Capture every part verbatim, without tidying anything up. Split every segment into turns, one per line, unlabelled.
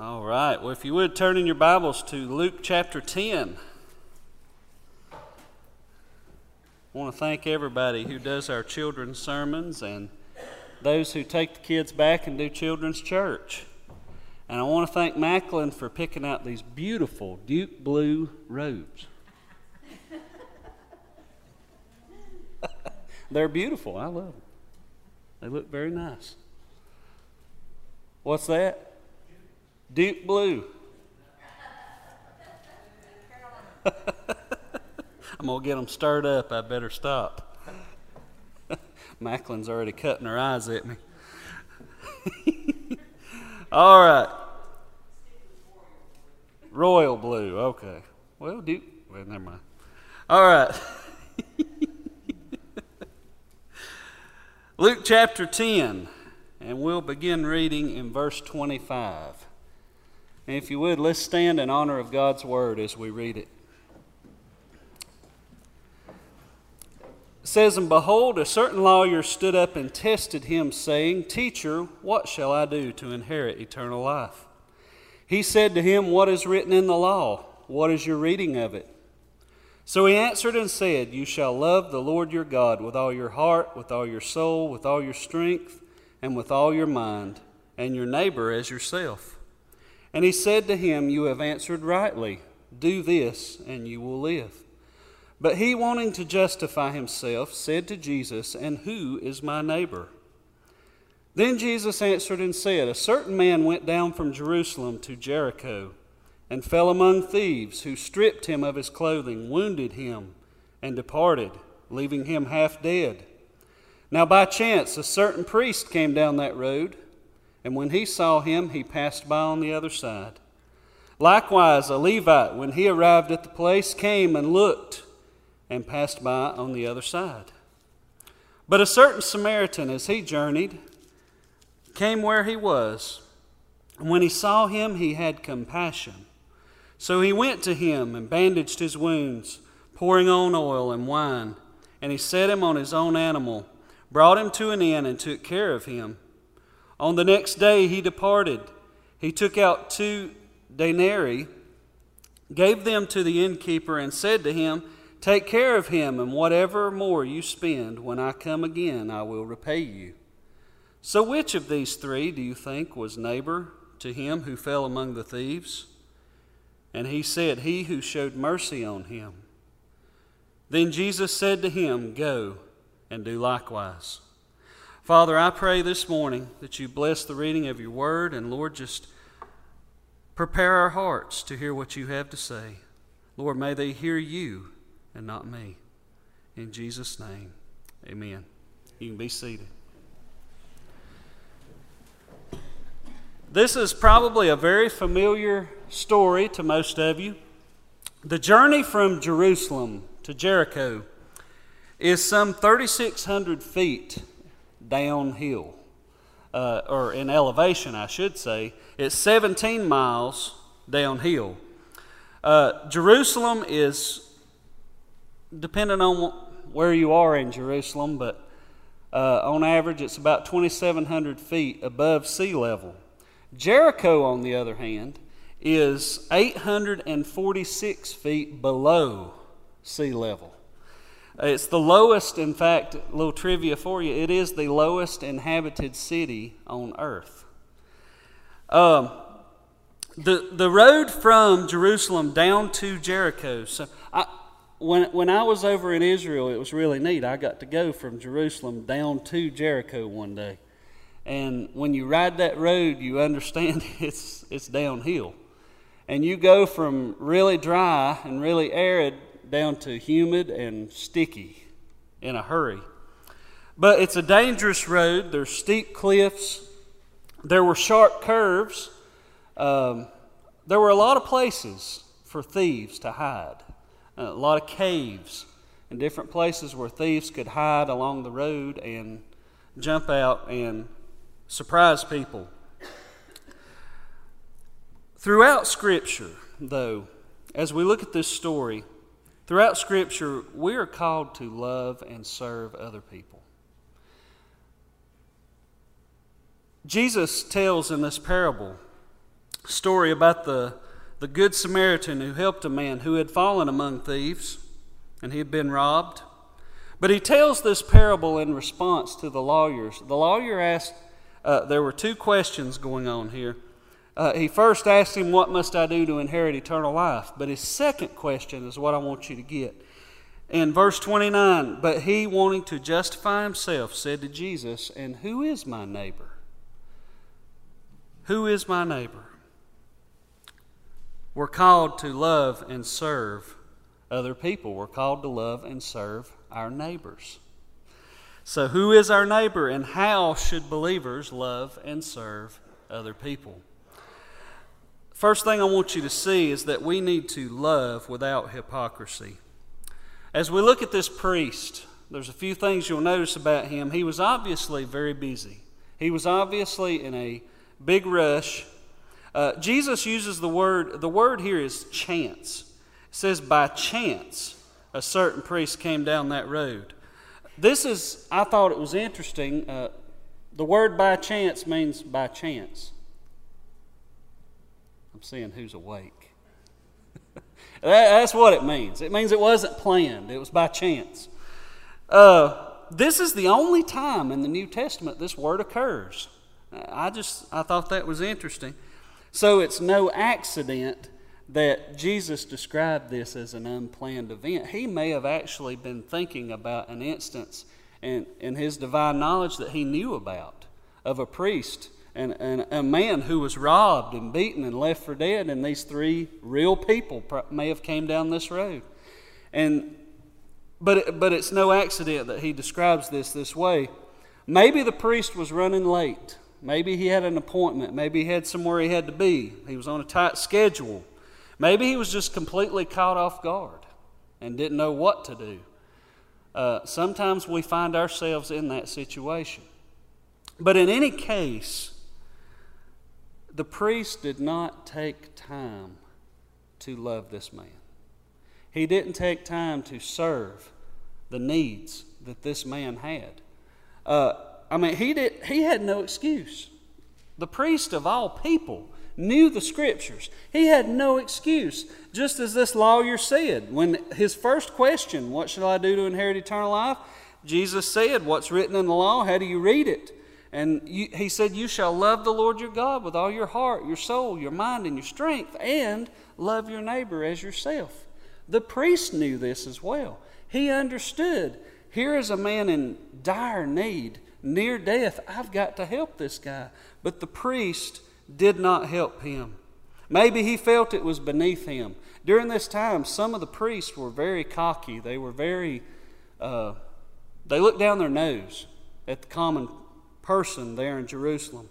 All right. Well, if you would turn in your Bibles to Luke chapter ten. I want to thank everybody who does our children's sermons and those who take the kids back and do children's church. And I want to thank Macklin for picking out these beautiful Duke blue robes. They're beautiful. I love them. They look very nice. What's that? Duke blue. I'm going to get them stirred up. I better stop. Macklin's already cutting her eyes at me. All right. Royal blue. Okay. Well, Duke. Well, never mind. All right. Luke chapter ten. And we'll begin reading in verse twenty-five. And if you would, let's stand in honor of God's word as we read it. It says, "And behold, a certain lawyer stood up and tested him, saying, 'Teacher, what shall I do to inherit eternal life?' He said to him, 'What is written in the law? What is your reading of it?' So he answered and said, 'You shall love the Lord your God with all your heart, with all your soul, with all your strength, and with all your mind, and your neighbor as yourself.' And he said to him, 'You have answered rightly. Do this, and you will live.' But he, wanting to justify himself, said to Jesus, 'And who is my neighbor?' Then Jesus answered and said, 'A certain man went down from Jerusalem to Jericho, and fell among thieves, who stripped him of his clothing, wounded him, and departed, leaving him half dead. Now by chance a certain priest came down that road, and when he saw him, he passed by on the other side. Likewise a Levite, when he arrived at the place, came and looked, and passed by on the other side. But a certain Samaritan, as he journeyed, came where he was, and when he saw him, he had compassion. So he went to him and bandaged his wounds, pouring on oil and wine, and he set him on his own animal, brought him to an inn, and took care of him. On the next day he departed. He took out two denarii, gave them to the innkeeper, and said to him, 'Take care of him, and whatever more you spend, when I come again, I will repay you.' So which of these three do you think was neighbor to him who fell among the thieves?" And he said, "He who showed mercy on him." Then Jesus said to him, "Go and do likewise." Father, I pray this morning that you bless the reading of your word, and Lord, just prepare our hearts to hear what you have to say. Lord, may they hear you and not me. In Jesus' name, amen. You can be seated. This is probably a very familiar story to most of you. The journey from Jerusalem to Jericho is some thirty-six hundred feet downhill, uh, or in elevation, I should say. It's seventeen miles downhill. Uh, Jerusalem is, depending on where you are in Jerusalem, but uh, on average it's about twenty-seven hundred feet above sea level. Jericho, on the other hand, is eight hundred forty-six feet below sea level. It's the lowest, in fact, a little trivia for you, it is the lowest inhabited city on earth. Um, the the road from Jerusalem down to Jericho, so I, when, when I was over in Israel, it was really neat. I got to go from Jerusalem down to Jericho one day. And when you ride that road, you understand it's it's downhill. And you go from really dry and really arid down to humid and sticky in a hurry. But it's a dangerous road. There's steep cliffs. There were sharp curves. Um, there were a lot of places for thieves to hide. A lot of caves and different places where thieves could hide along the road and jump out and surprise people. Throughout Scripture, though, as we look at this story, throughout Scripture, we are called to love and serve other people. Jesus tells in this parable story about the, the Good Samaritan who helped a man who had fallen among thieves and he had been robbed. But he tells this parable in response to the lawyers. The lawyer asked, uh, there were two questions going on here. Uh, he first asked him, what must I do to inherit eternal life? But his second question is what I want you to get. In verse twenty-nine, but he, wanting to justify himself, said to Jesus, and who is my neighbor? Who is my neighbor? We're called to love and serve other people. We're called to love and serve our neighbors. So who is our neighbor, and how should believers love and serve other people? First thing I want you to see is that we need to love without hypocrisy. As we look at this priest, there's a few things you'll notice about him. He was obviously very busy. He was obviously in a big rush. Uh, Jesus uses the word, the word here is chance. It says by chance a certain priest came down that road. This is, I thought it was interesting. Uh, the word by chance means by chance. I'm seeing who's awake. that, that's what it means. It means it wasn't planned. It was by chance. Uh, this is the only time in the New Testament this word occurs. I just, I thought that was interesting. So it's no accident that Jesus described this as an unplanned event. He may have actually been thinking about an instance in, in his divine knowledge that he knew about of a priest and, and a man who was robbed and beaten and left for dead, and these three real people may have came down this road. And but it, but it's no accident that he describes this this way. Maybe the priest was running late. Maybe he had an appointment. Maybe he had somewhere he had to be. He was on a tight schedule. Maybe he was just completely caught off guard and didn't know what to do. Uh, sometimes we find ourselves in that situation. But in any case, the priest did not take time to love this man. He didn't take time to serve the needs that this man had. Uh, I mean, he did. He had no excuse. The priest of all people knew the Scriptures. He had no excuse. Just as this lawyer said, when his first question, what shall I do to inherit eternal life? Jesus said, what's written in the law? How do you read it? And you, he said, you shall love the Lord your God with all your heart, your soul, your mind, and your strength, and love your neighbor as yourself. The priest knew this as well. He understood, here is a man in dire need, near death. I've got to help this guy. But the priest did not help him. Maybe he felt it was beneath him. During this time, some of the priests were very cocky. They were very, uh, they looked down their nose at the common person there in Jerusalem.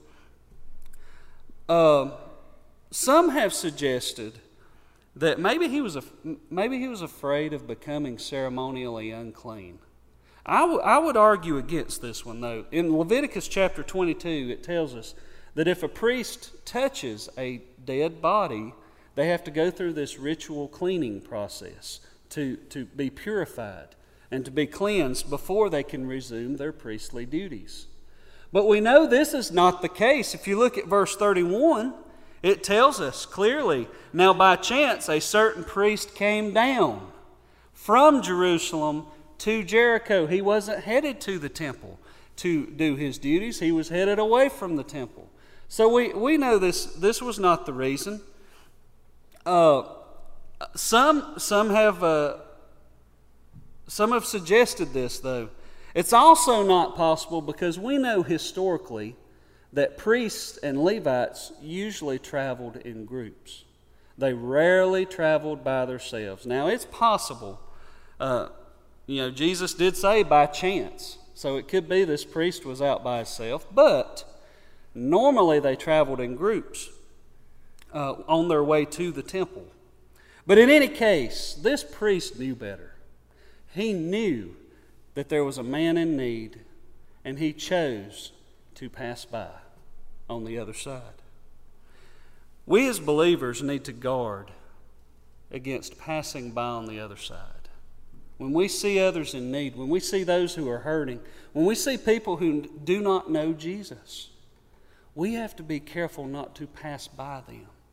Uh, some have suggested that maybe he was a, maybe he was afraid of becoming ceremonially unclean. I, w- I would argue against this one, though. In Leviticus chapter twenty-two, it tells us that if a priest touches a dead body, they have to go through this ritual cleaning process to, to be purified and to be cleansed before they can resume their priestly duties. But we know this is not the case. If you look at verse thirty-one, it tells us clearly, now by chance a certain priest came down from Jerusalem to Jericho. He wasn't headed to the temple to do his duties. He was headed away from the temple. So we, we know this, this was not the reason. Uh, some, some, have, uh, some have suggested this, though. It's also not possible because we know historically that priests and Levites usually traveled in groups. They rarely traveled by themselves. Now, it's possible. Uh, you know, Jesus did say by chance. So it could be this priest was out by himself. But normally they traveled in groups uh, on their way to the temple. But in any case, this priest knew better. He knew that there was a man in need, and he chose to pass by on the other side. We as believers need to guard against passing by on the other side. When we see others in need, when we see those who are hurting, when we see people who do not know Jesus, we have to be careful not to pass by them.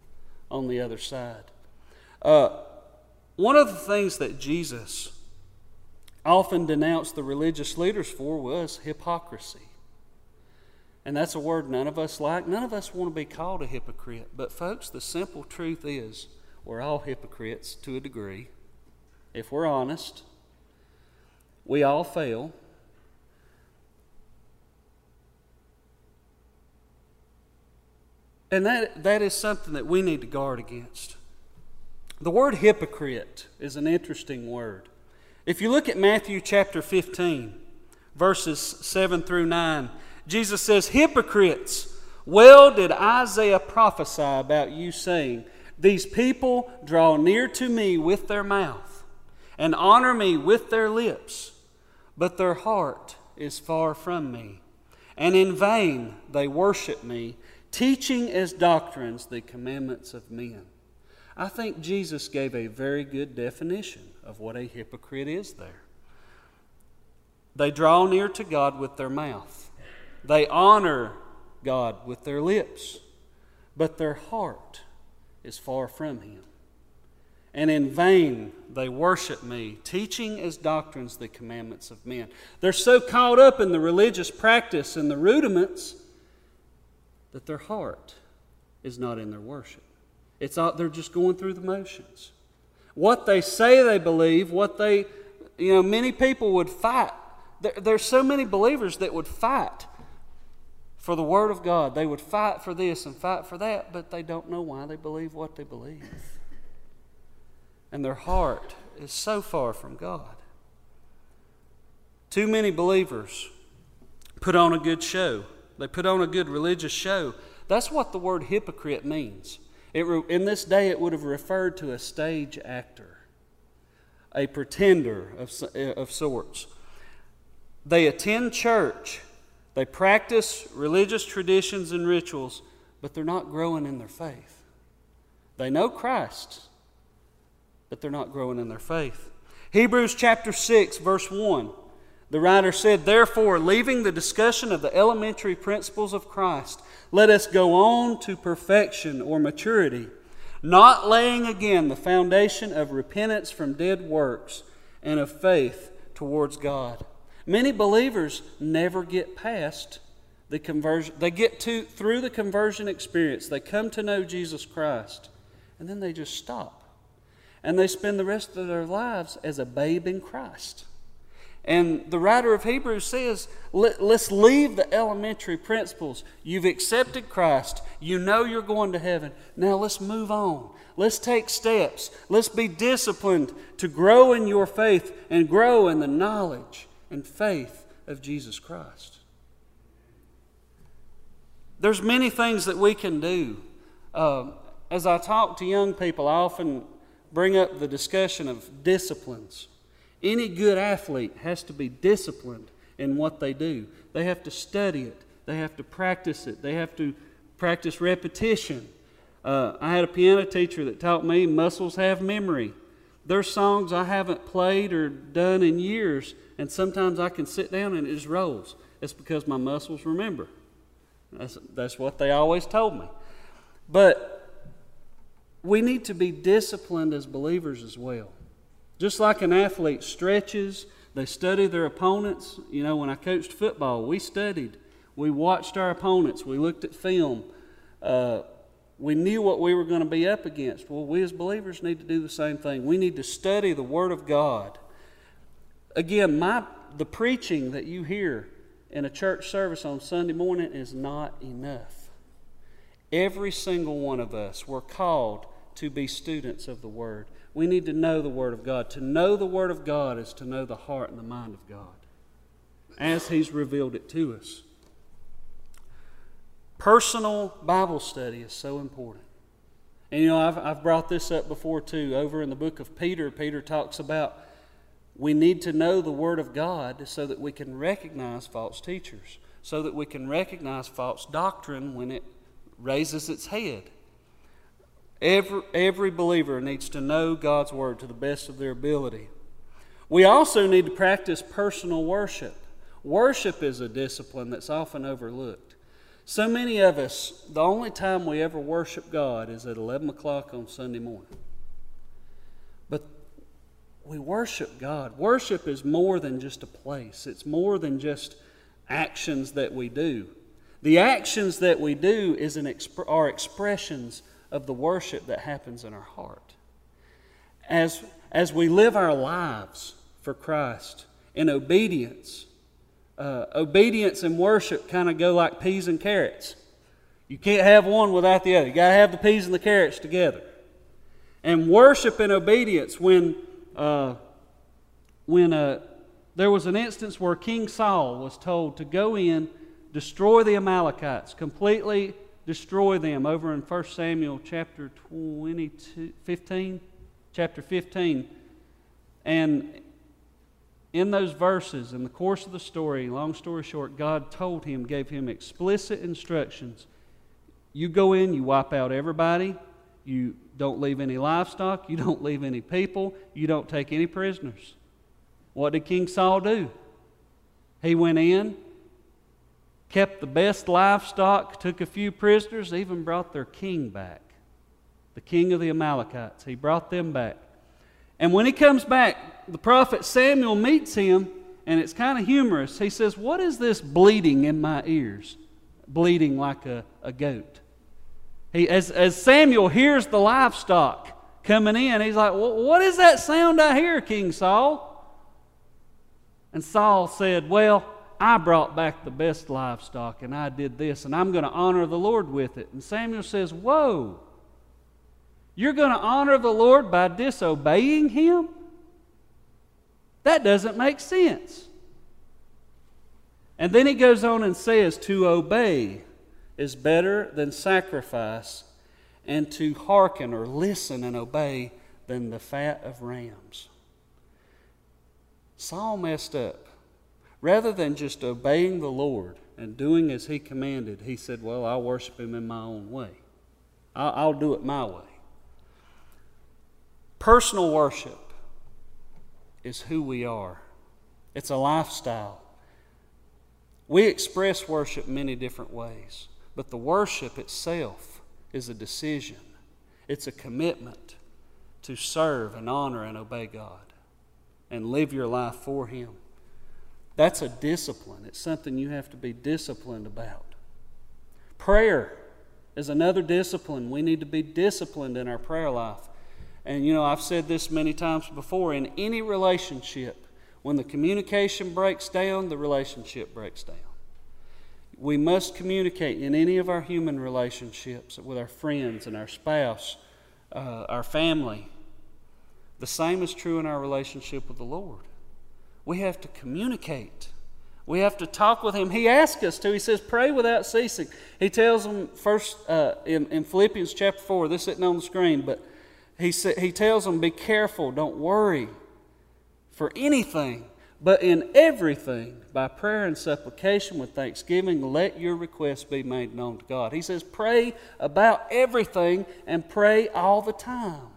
on the other side. Uh, one of the things that Jesus often denounced the religious leaders for was hypocrisy. And that's a word none of us like. None of us want to be called a hypocrite. But folks, the simple truth is we're all hypocrites to a degree. If we're honest, we all fail. And that, that is something that we need to guard against. The word hypocrite is an interesting word. If you look at Matthew chapter fifteen, verses seven through nine, Jesus says, "Hypocrites, well did Isaiah prophesy about you, saying, these people draw near to me with their mouth and honor me with their lips, but their heart is far from me. And in vain they worship me, teaching as doctrines the commandments of men." I think Jesus gave a very good definition of what a hypocrite is there. They draw near to God with their mouth. They honor God with their lips, but their heart is far from Him. And in vain they worship me, teaching as doctrines the commandments of men. They're so caught up in the religious practice and the rudiments that their heart is not in their worship. It's all, they're just going through the motions. What they say they believe, what they, you know, many people would fight. There, there's so many believers that would fight for the Word of God. They would fight for this and fight for that, but they don't know why they believe what they believe. And their heart is so far from God. Too many believers put on a good show. They put on a good religious show. That's what the word hypocrite means. It, in this day, it would have referred to a stage actor, a pretender of, of sorts. They attend church, they practice religious traditions and rituals, but they're not growing in their faith. They know Christ, but they're not growing in their faith. Hebrews chapter six, verse one, the writer said, "Therefore, leaving the discussion of the elementary principles of Christ, let us go on to perfection or maturity, not laying again the foundation of repentance from dead works and of faith towards God." Many believers never get past the conversion. They get to through the conversion experience. They come to know Jesus Christ, and then they just stop. And they spend the rest of their lives as a babe in Christ. And the writer of Hebrews says, Let, let's leave the elementary principles. You've accepted Christ. You know you're going to heaven. Now let's move on. Let's take steps. Let's be disciplined to grow in your faith and grow in the knowledge and faith of Jesus Christ. There's many things that we can do. Uh, as I talk to young people, I often bring up the discussion of disciplines. Any good athlete has to be disciplined in what they do. They have to study it. They have to practice it. They have to practice repetition. Uh, I had a piano teacher that taught me muscles have memory. There's songs I haven't played or done in years, and sometimes I can sit down and it just rolls. It's because my muscles remember. That's, that's what they always told me. But we need to be disciplined as believers as well. Just like an athlete stretches, they study their opponents. You know, when I coached football, we studied. We watched our opponents. We looked at film. Uh, we knew what we were going to be up against. Well, we as believers need to do the same thing. We need to study the Word of God. Again, my the preaching that you hear in a church service on Sunday morning is not enough. Every single one of us, we're called to be students of the Word. We need to know the Word of God. To know the Word of God is to know the heart and the mind of God as He's revealed it to us. Personal Bible study is so important. And you know, I've, I've brought this up before too. Over in the book of Peter, Peter talks about we need to know the Word of God so that we can recognize false teachers, so that we can recognize false doctrine when it raises its head. Every, every believer needs to know God's Word to the best of their ability. We also need to practice personal worship. Worship is a discipline that's often overlooked. So many of us, the only time we ever worship God is at eleven o'clock on Sunday morning. But we worship God. Worship is more than just a place. It's more than just actions that we do. The actions that we do is an exp- are expressions of the worship that happens in our heart. As, as we live our lives for Christ in obedience, Uh, obedience and worship kind of go like peas and carrots. You can't have one without the other. You got to have the peas and the carrots together. And worship and obedience, when uh, when uh, there was an instance where King Saul was told to go in, destroy the Amalekites, completely destroy them, over in First Samuel chapter twenty-two, fifteen, chapter fifteen, and in those verses, in the course of the story, long story short, God told him, gave him explicit instructions. You go in, you wipe out everybody, you don't leave any livestock, you don't leave any people, you don't take any prisoners. What did King Saul do? He went in, kept the best livestock, took a few prisoners, even brought their king back, the king of the Amalekites. He brought them back. And when he comes back, the prophet Samuel meets him, and it's kind of humorous. He says, "What is this bleating in my ears?" Bleating like a, a goat. He, as, as Samuel hears the livestock coming in, he's like, "What is that sound I hear, King Saul?" And Saul said, "Well, I brought back the best livestock, and I did this, and I'm going to honor the Lord with it." And Samuel says, "Whoa! You're going to honor the Lord by disobeying Him? That doesn't make sense." And then he goes on and says, "To obey is better than sacrifice, and to hearken or listen and obey than the fat of rams." Saul messed up. Rather than just obeying the Lord and doing as He commanded, he said, "Well, I'll worship Him in my own way. I'll, I'll do it my way." Personal worship is who we are. It's a lifestyle. We express worship many different ways, but the worship itself is a decision. It's a commitment to serve and honor and obey God and live your life for Him. That's a discipline. It's something you have to be disciplined about. Prayer is another discipline. We need to be disciplined in our prayer life. And you know, I've said this many times before, in any relationship, when the communication breaks down, the relationship breaks down. We must communicate in any of our human relationships with our friends and our spouse, uh, our family. The same is true in our relationship with the Lord. We have to communicate. We have to talk with Him. He asks us to. He says, "Pray without ceasing." He tells them first uh, in, in Philippians chapter four, this isn't on the screen, but He sa- he tells them, "Be careful, don't worry for anything, but in everything, by prayer and supplication with thanksgiving, let your requests be made known to God." He says, pray about everything and pray all the time.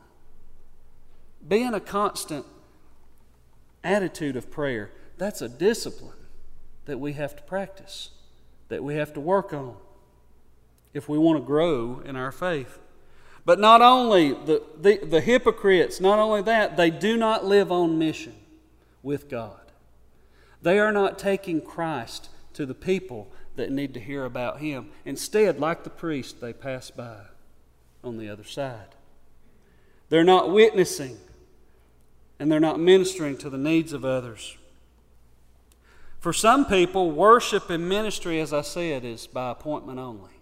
Be in a constant attitude of prayer. That's a discipline that we have to practice, that we have to work on if we want to grow in our faith. But not only the, the, the hypocrites, not only that, they do not live on mission with God. They are not taking Christ to the people that need to hear about Him. Instead, like the priest, they pass by on the other side. They're not witnessing, and they're not ministering to the needs of others. For some people, worship and ministry, as I said, is by appointment only.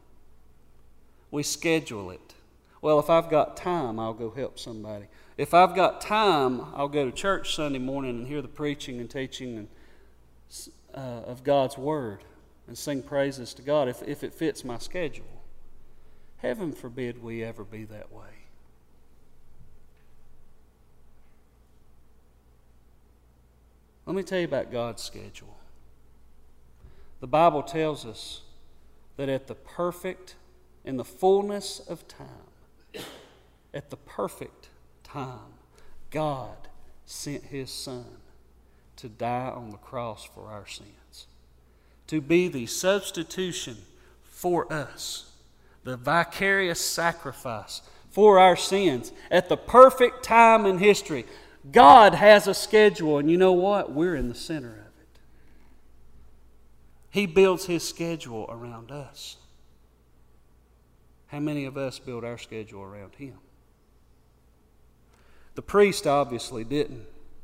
We schedule it. Well, if I've got time, I'll go help somebody. If I've got time, I'll go to church Sunday morning and hear the preaching and teaching and, uh, of God's Word and sing praises to God if, if it fits my schedule. Heaven forbid we ever be that way. Let me tell you about God's schedule. The Bible tells us that at the perfect, in the fullness of time, at the perfect time, God sent His Son to die on the cross for our sins, to be the substitution for us. The vicarious sacrifice for our sins at the perfect time in history. God has a schedule, and you know what? We're in the center of it. He builds His schedule around us. How many of us build our schedule around Him? The priest obviously didn't.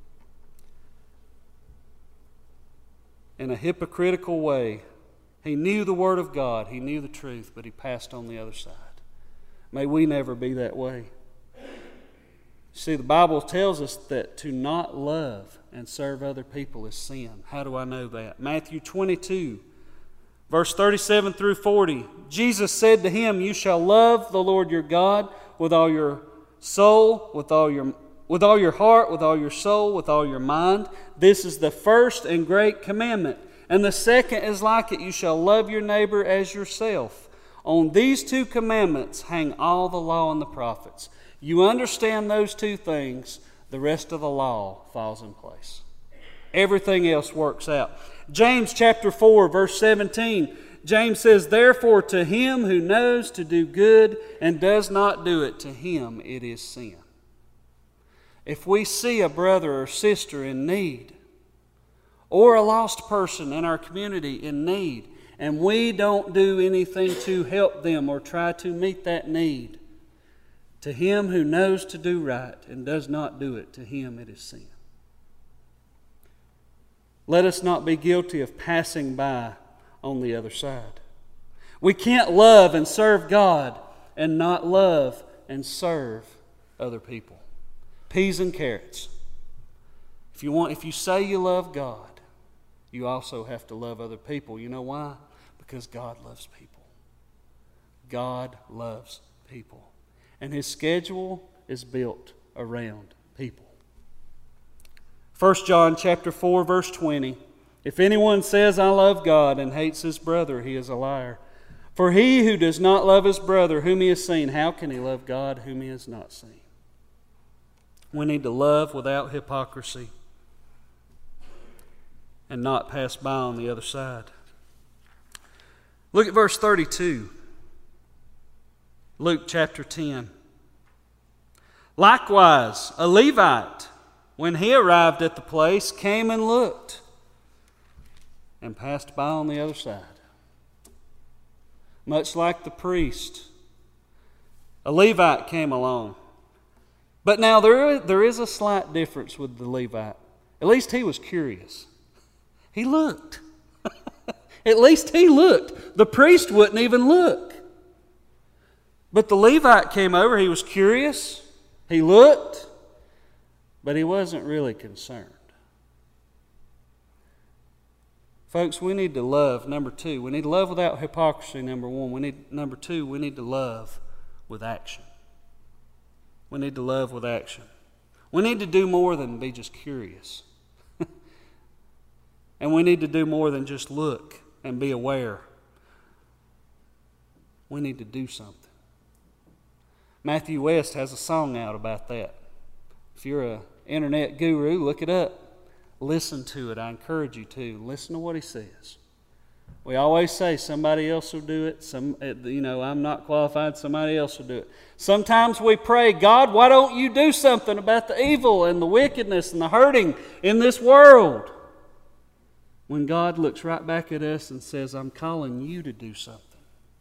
In a hypocritical way, he knew the Word of God, he knew the truth, but he passed on the other side. May we never be that way. See, the Bible tells us that to not love and serve other people is sin. How do I know that? Matthew twenty-two, verse thirty-seven through forty. Jesus said to him, "You shall love the Lord your God with all your soul, with all your with all your heart, with all your soul, with all your mind. This is the first and great commandment. And the second is like it. You shall love your neighbor as yourself. On these two commandments hang all the law and the prophets." You understand those two things, the rest of the law falls in place. Everything else works out. James chapter four, verse seventeen. James says, "Therefore to him who knows to do good and does not do it, to him it is sin." If we see a brother or sister in need, or a lost person in our community in need, and we don't do anything to help them or try to meet that need, to him who knows to do right and does not do it, to him it is sin. Let us not be guilty of passing by on the other side. We can't love and serve God and not love and serve other people. Peas and carrots. If you want, if you say you love God, you also have to love other people. You know why? Because God loves people. God loves people. And His schedule is built around people. First John chapter four, verse twenty. "If anyone says, 'I love God,' and hates his brother, he is a liar. For he who does not love his brother whom he has seen, how can he love God whom he has not seen?" We need to love without hypocrisy and not pass by on the other side. Look at verse thirty-two. Luke chapter ten. "Likewise, a Levite, when he arrived at the place, came and looked and passed by on the other side." Much like the priest, a Levite came along. But now there, there is a slight difference with the Levite. At least he was curious. He looked. At least he looked. The priest wouldn't even look. But the Levite came over. He was curious. He looked. But he wasn't really concerned. Folks, we need to love, number two. We need to love without hypocrisy, number one. We need, number two, we need to love with action. We need to love with action. We need to do more than be just curious. And we need to do more than just look and be aware. We need to do something. Matthew West has a song out about that. If you're an internet guru, look it up. Listen to it. I encourage you to. Listen to what he says. We always say somebody else will do it. Some, you know, I'm not qualified. Somebody else will do it. Sometimes we pray, "God, why don't you do something about the evil and the wickedness and the hurting in this world?" When God looks right back at us and says, "I'm calling you to do something.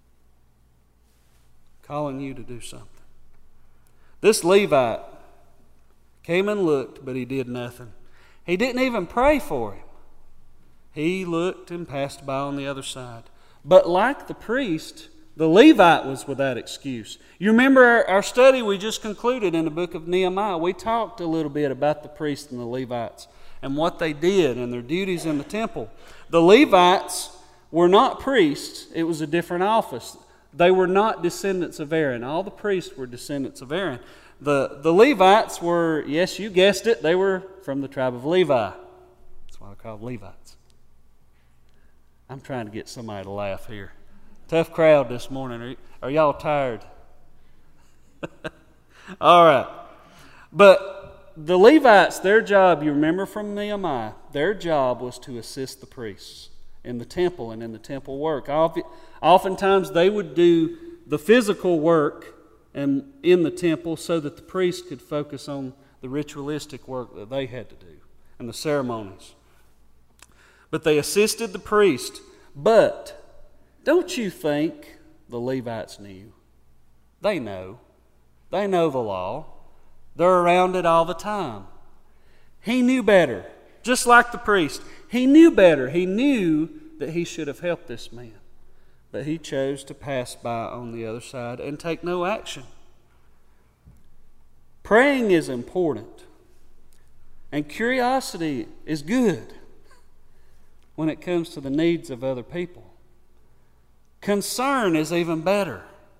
Calling you to do something." This Levite came and looked, but he did nothing. He didn't even pray for him. He looked and passed by on the other side. But like the priest, the Levite was without excuse. You remember our, our study we just concluded in the book of Nehemiah. We talked a little bit about the priests and the Levites and what they did and their duties in the temple. The Levites were not priests. It was a different office. They were not descendants of Aaron. All the priests were descendants of Aaron. The, the Levites were, yes, you guessed it, they were from the tribe of Levi. That's why they're called Levites. I'm trying to get somebody to laugh here. Tough crowd this morning. Are, y- are y'all tired? All right. But the Levites, their job, you remember from Nehemiah, their job was to assist the priests. in the temple and in the temple work. Oftentimes they would do the physical work and in the temple so that the priest could focus on the ritualistic work that they had to do and the ceremonies. But they assisted the priest. But don't you think the Levites knew? They know. They know the law. They're around it all the time. He knew better. Just like the priest. He knew better. He knew that he should have helped this man. But he chose to pass by on the other side and take no action. Praying is important. And curiosity is good when it comes to the needs of other people. Concern is even better.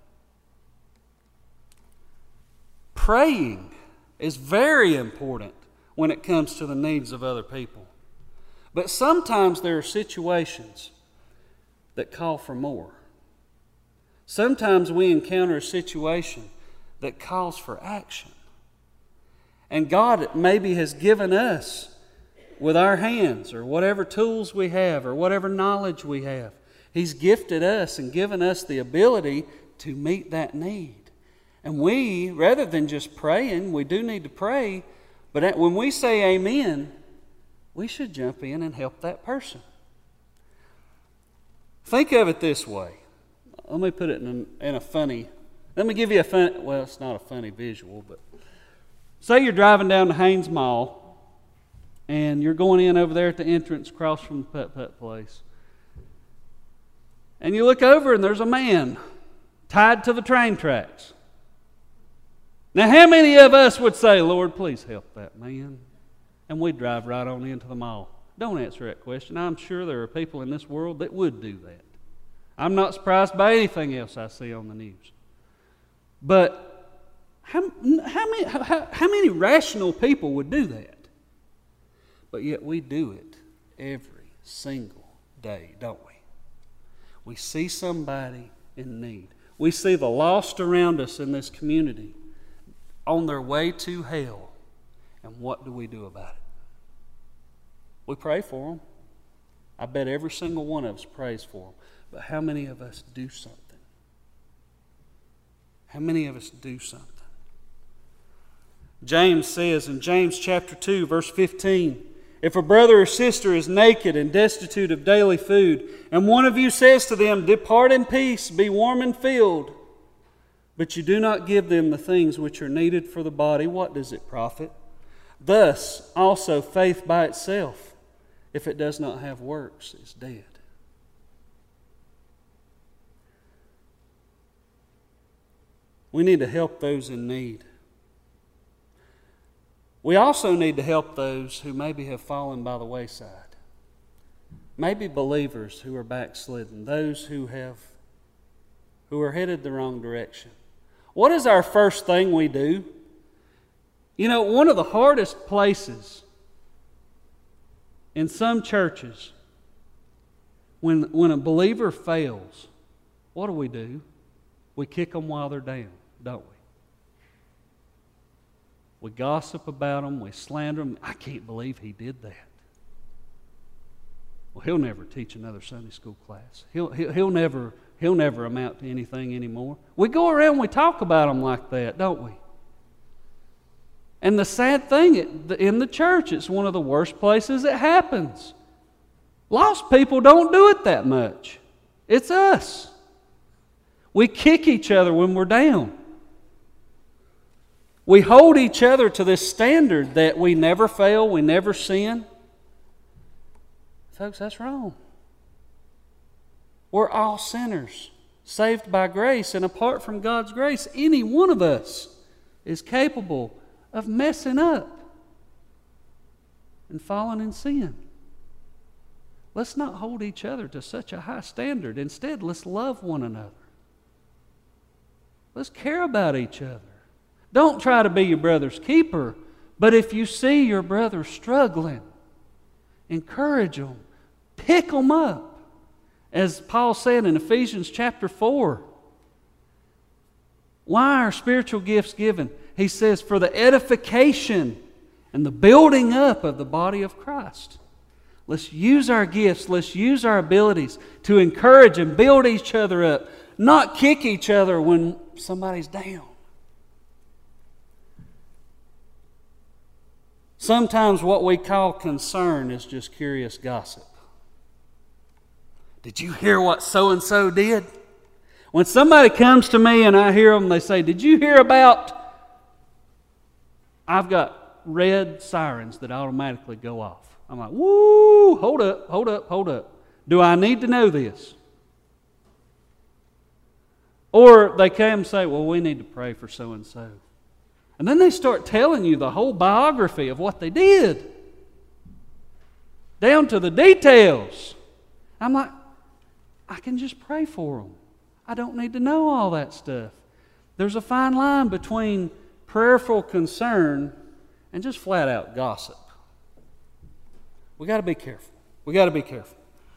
Praying is very important when it comes to the needs of other people. But sometimes there are situations that call for more. Sometimes we encounter a situation that calls for action. And God maybe has given us, with our hands or whatever tools we have or whatever knowledge we have, He's gifted us and given us the ability to meet that need. And we, rather than just praying, we do need to pray, but when we say amen, we should jump in and help that person. Think of it this way. Let me put it in a, in a funny, let me give you a fun, well, it's not a funny visual, but say you're driving down to Haynes Mall, and you're going in over there at the entrance across from the putt-putt place. And you look over and there's a man tied to the train tracks. Now, how many of us would say, Lord, please help that man? And we'd drive right on into the mall. Don't answer that question. I'm sure there are people in this world that would do that. I'm not surprised by anything else I see on the news. But how, how, many, how, how many rational people would do that? But yet we do it every single day, don't we? We see somebody in need. We see the lost around us in this community on their way to hell. And what do we do about it? We pray for them. I bet every single one of us prays for them. But how many of us do something? How many of us do something? James says in James chapter two, verse fifteen, if a brother or sister is naked and destitute of daily food, and one of you says to them, depart in peace, be warm and filled, but you do not give them the things which are needed for the body, what does it profit? Thus also faith by itself, if it does not have works, is dead. We need to help those in need. We also need to help those who maybe have fallen by the wayside. Maybe believers who are backslidden, those who have who are headed the wrong direction. What is our first thing we do? You know, one of the hardest places in some churches, when, when a believer fails, what do we do? We kick them while they're down, don't we? We gossip about them, we slander them. I can't believe he did that. Well, he'll never teach another Sunday school class. He'll, he'll, he'll, never, he'll never amount to anything anymore. We go around and we talk about them like that, don't we? And the sad thing, in the church, it's one of the worst places it happens. Lost people don't do it that much. It's us. We kick each other when we're down. We hold each other to this standard that we never fail, we never sin. Folks, that's wrong. We're all sinners, saved by grace, and apart from God's grace, any one of us is capable of messing up and falling in sin. Let's not hold each other to such a high standard. Instead, let's love one another. Let's care about each other. Don't try to be your brother's keeper, but if you see your brother struggling, encourage them. Pick them up. As Paul said in Ephesians chapter four, why are spiritual gifts given? He says, for the edification and the building up of the body of Christ. Let's use our gifts. Let's use our abilities to encourage and build each other up, not kick each other when somebody's down. Sometimes what we call concern is just curious gossip. Did you hear what so-and-so did? When somebody comes to me and I hear them, they say, did you hear about... I've got red sirens that automatically go off. I'm like, woo, hold up, hold up, hold up. Do I need to know this? Or they come and say, well, we need to pray for so-and-so. And then they start telling you the whole biography of what they did, down to the details. I'm like, I can just pray for them. I don't need to know all that stuff. There's a fine line between prayerful concern and just flat out gossip. We got to be careful. We got to be careful.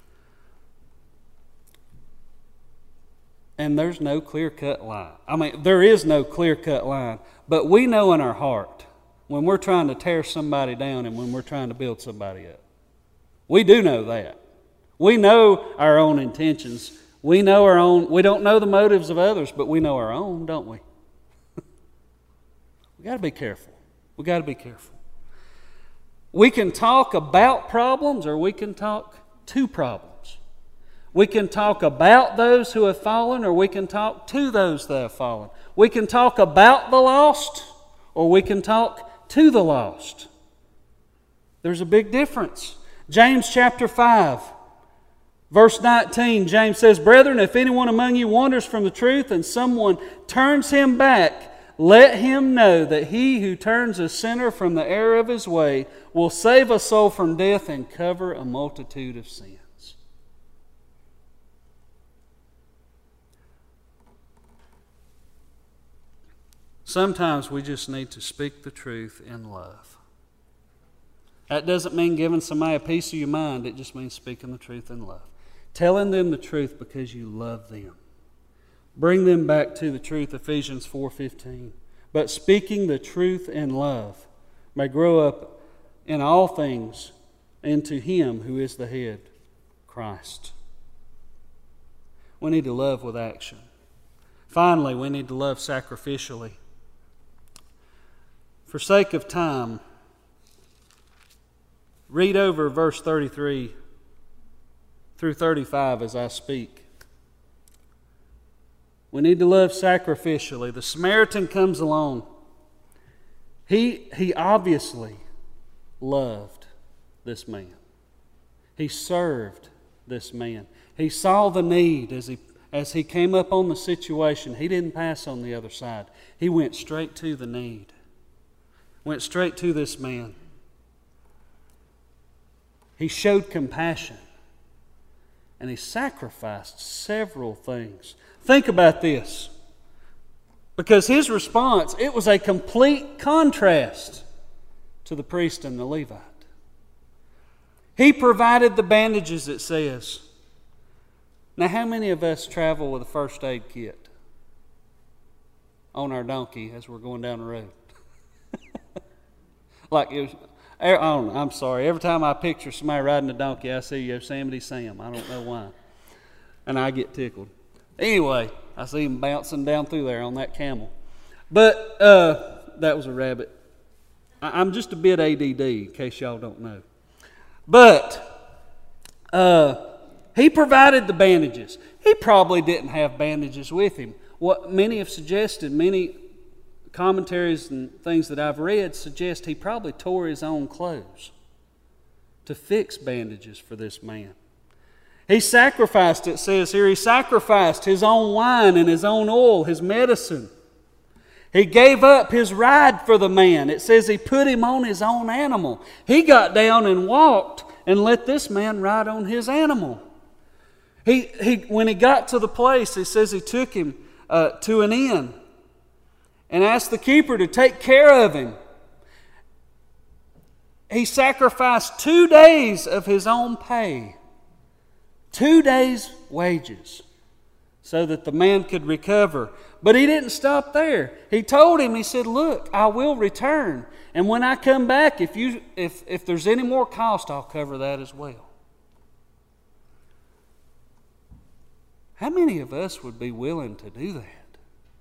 And there's no clear-cut line. I mean, there is no clear-cut line. But we know in our heart when we're trying to tear somebody down and when we're trying to build somebody up. We do know that. We know our own intentions. We know our own. We don't know the motives of others, but we know our own, don't we? We got to be careful. We got to be careful. We can talk about problems or we can talk to problems. We can talk about those who have fallen or we can talk to those that have fallen. We can talk about the lost or we can talk to the lost. There's a big difference. James chapter five, verse nineteen, James says, brethren, if anyone among you wanders from the truth and someone turns him back, let him know that he who turns a sinner from the error of his way will save a soul from death and cover a multitude of sins. Sometimes we just need to speak the truth in love. That doesn't mean giving somebody a piece of your mind. It just means speaking the truth in love. Telling them the truth because you love them. Bring them back to the truth, Ephesians four fifteen. But speaking the truth in love may grow up in all things into Him who is the head, Christ. We need to love with action. Finally, we need to love sacrificially. For sake of time, read over verse thirty-three through thirty-five as I speak. We need to love sacrificially. The Samaritan comes along. He, he obviously loved this man. He served this man. He saw the need as he, as he came up on the situation. He didn't pass on the other side. He went straight to the need. Went straight to this man. He showed compassion. And he sacrificed several things. Think about this. Because his response, it was a complete contrast to the priest and the Levite. He provided the bandages, it says. Now, how many of us travel with a first aid kit on our donkey as we're going down the road? Like it was, I don't know, I'm sorry. Every time I picture somebody riding a donkey, I see Yosemite Sam. I don't know why. And I get tickled. Anyway, I see him bouncing down through there on that camel. But uh, that was a rabbit. I, I'm just a bit A D D, in case y'all don't know. But uh, he provided the bandages. He probably didn't have bandages with him. What many have suggested, many commentaries and things that I've read suggest he probably tore his own clothes to fix bandages for this man. He sacrificed, it says here, he sacrificed his own wine and his own oil, his medicine. He gave up his ride for the man. It says he put him on his own animal. He got down and walked and let this man ride on his animal. He, he, when he got to the place, it says he took him uh, to an inn and asked the keeper to take care of him. He sacrificed two days of his own pay, two days' wages, so that the man could recover. But he didn't stop there. He told him, he said, look, I will return. And when I come back, if, you, if, if there's any more cost, I'll cover that as well. How many of us would be willing to do that?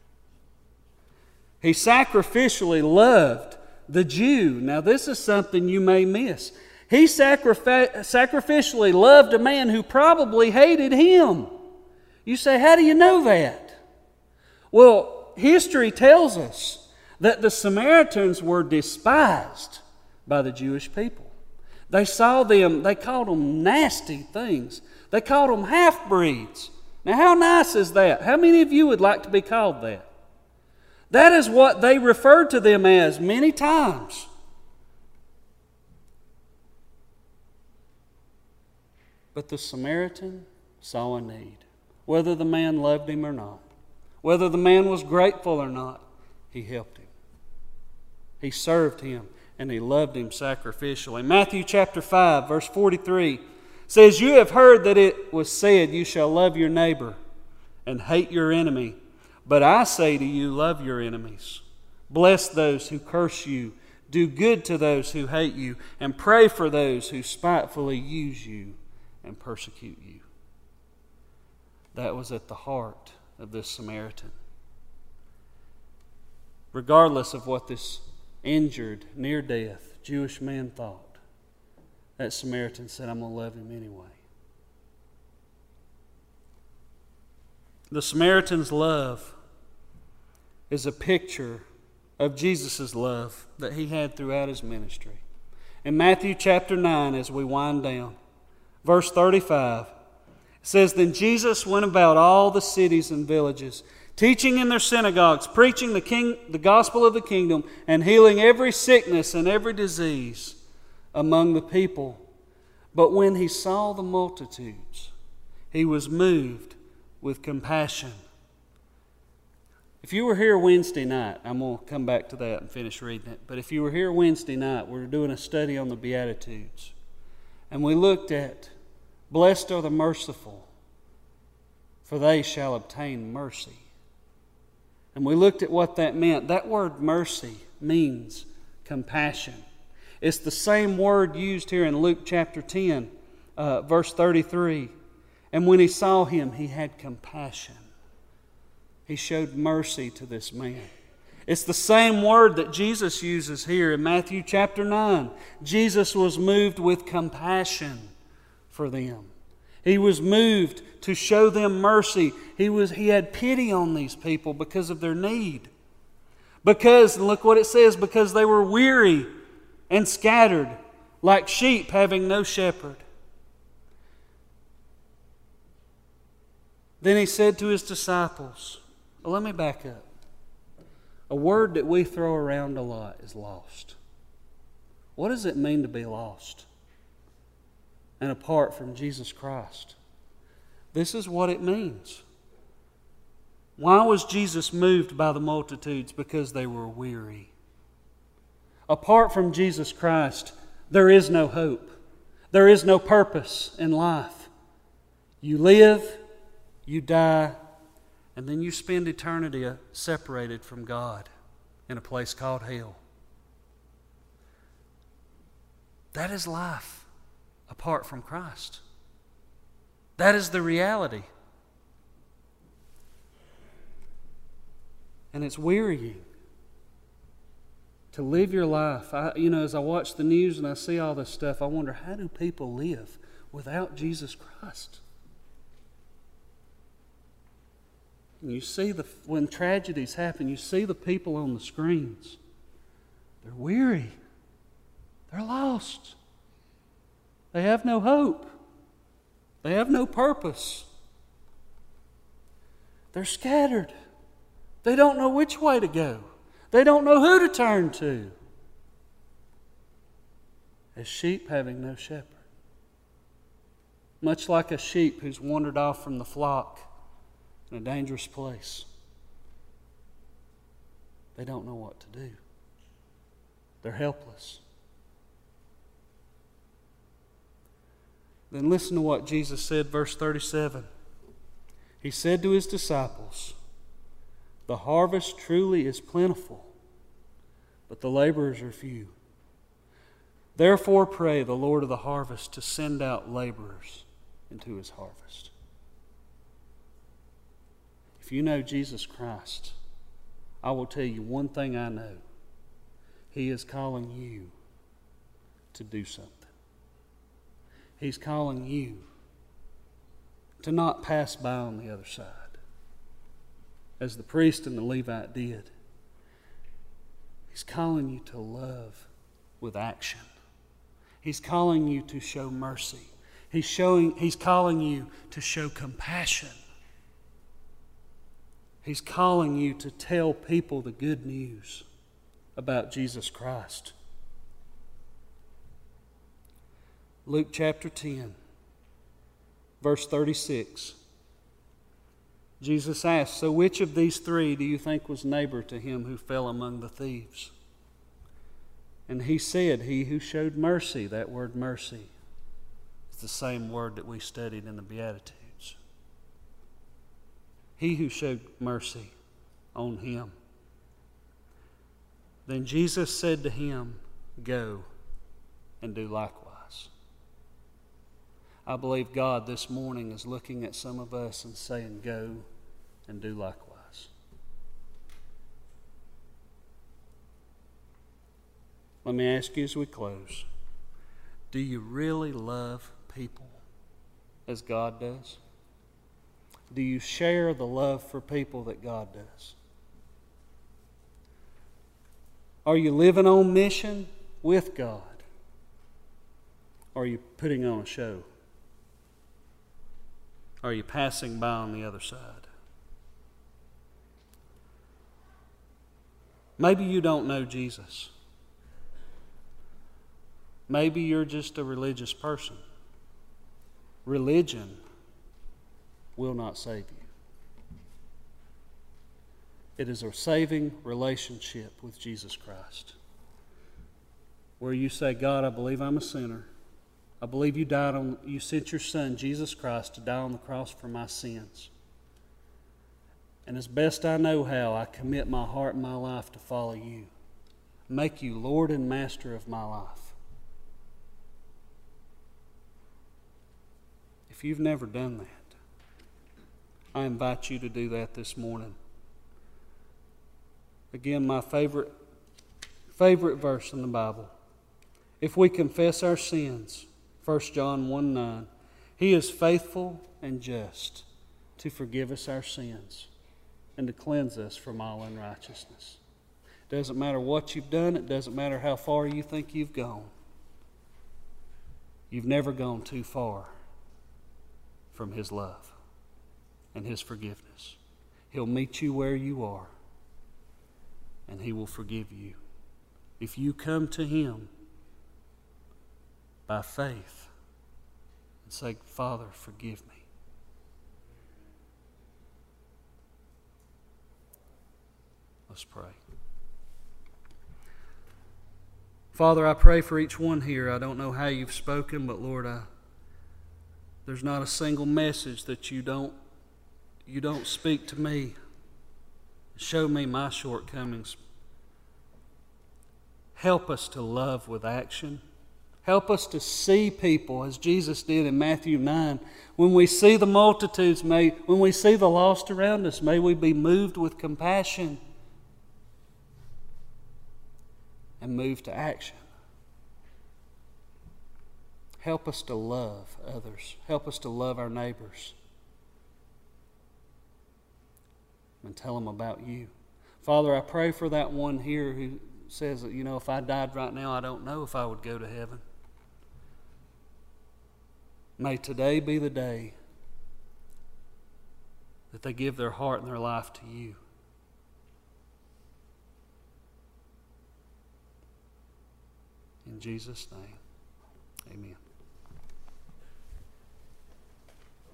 He sacrificially loved the Jew. Now this is something you may miss. He sacrific- sacrificially loved a man who probably hated him. You say, how do you know that? Well, history tells us that the Samaritans were despised by the Jewish people. They saw them, they called them nasty things. They called them half-breeds. Now, how nice is that? How many of you would like to be called that? That is what they referred to them as many times. But the Samaritan saw a need, whether the man loved him or not. Whether the man was grateful or not, he helped him. He served him, and he loved him sacrificially. Matthew chapter five, verse forty-three says, you have heard that it was said, you shall love your neighbor and hate your enemy. But I say to you, love your enemies. Bless those who curse you. Do good to those who hate you. And pray for those who spitefully use you and persecute you. That was at the heart of this Samaritan. Regardless of what this injured, near death Jewish man thought, that Samaritan said, I'm going to love him anyway. The Samaritan's love is a picture of Jesus' love that he had throughout his ministry. In Matthew chapter nine, as we wind down, verse thirty-five, it says, then Jesus went about all the cities and villages, teaching in their synagogues, preaching the, king, the gospel of the kingdom, and healing every sickness and every disease among the people. But when he saw the multitudes, he was moved with compassion. If you were here Wednesday night, I'm going to come back to that and finish reading it. But if you were here Wednesday night, we were doing a study on the Beatitudes. And we looked at, blessed are the merciful, for they shall obtain mercy. And we looked at what that meant. That word mercy means compassion. It's the same word used here in Luke chapter ten, uh, verse thirty-three. And when he saw him, he had compassion. He showed mercy to this man. It's the same word that Jesus uses here in Matthew chapter nine. Jesus was moved with compassion for them. He was moved to show them mercy. He was, he had pity on these people because of their need. Because, look what it says, because they were weary and scattered, like sheep having no shepherd. Then he said to his disciples, well, let me back up. A word that we throw around a lot is lost. What does it mean to be lost and apart from Jesus Christ? This is what it means. Why was Jesus moved by the multitudes? Because they were weary. Apart from Jesus Christ, there is no hope. There is no purpose in life. You live, you die, and then you spend eternity separated from God in a place called hell. That is life apart from Christ. That is the reality. And it's wearying to live your life. I, you know, as I watch the news and I see all this stuff, I wonder, how do people live without Jesus Christ? And you see, the when tragedies happen, you see the people on the screens. They're weary. They're lost. They have no hope. They have no purpose. They're scattered. They don't know which way to go. They don't know who to turn to. As sheep having no shepherd. Much like a sheep who's wandered off from the flock in a dangerous place. They don't know what to do. They're helpless. Then listen to what Jesus said, verse thirty-seven. He said to his disciples, The harvest truly is plentiful, but the laborers are few. Therefore pray the Lord of the harvest to send out laborers into his harvest. If you know Jesus Christ, I will tell you one thing I know. He is calling you to do something. He's calling you to not pass by on the other side, as the priest and the Levite did. He's calling you to love with action. He's calling you to show mercy. He's showing, he's calling you to show compassion. He's calling you to tell people the good news about Jesus Christ. Luke chapter ten, verse thirty-six. Jesus asked, "So which of these three do you think was neighbor to him who fell among the thieves?" And he said, "He who showed mercy." That word mercy is the same word that we studied in the Beatitudes. He who showed mercy on him. Then Jesus said to him, "Go and do likewise." I believe God this morning is looking at some of us and saying, "Go and do likewise." Let me ask you as we close, do you really love people as God does? Do you share the love for people that God does? Are you living on mission with God? Or are you putting on a show? Are you passing by on the other side? Maybe you don't know Jesus. Maybe you're just a religious person. Religion will not save you. It is a saving relationship with Jesus Christ, where you say, "God, I believe I'm a sinner. I believe you died on, you sent your Son, Jesus Christ, to die on the cross for my sins. And as best I know how, I commit my heart and my life to follow you. Make you Lord and Master of my life." If you've never done that, I invite you to do that this morning. Again, my favorite, favorite verse in the Bible. If we confess our sins, First John one nine, He is faithful and just to forgive us our sins and to cleanse us from all unrighteousness. It doesn't matter what you've done. It doesn't matter how far you think you've gone. You've never gone too far from His love and His forgiveness. He'll meet you where you are, and He will forgive you. If you come to Him by faith and say, "Father, forgive me." Let's pray. Father, I pray for each one here. I don't know how you've spoken, but Lord, I, there's not a single message that you don't you don't speak to me. Show me my shortcomings. Help us to love with action. Help us to see people as Jesus did in Matthew nine. When we see the multitudes, may, when we see the lost around us, may we be moved with compassion and move to action. Help us to love others. Help us to love our neighbors. And tell them about you. Father, I pray for that one here who says that, you know, if I died right now, I don't know if I would go to heaven. May today be the day that they give their heart and their life to you. In Jesus' name, amen.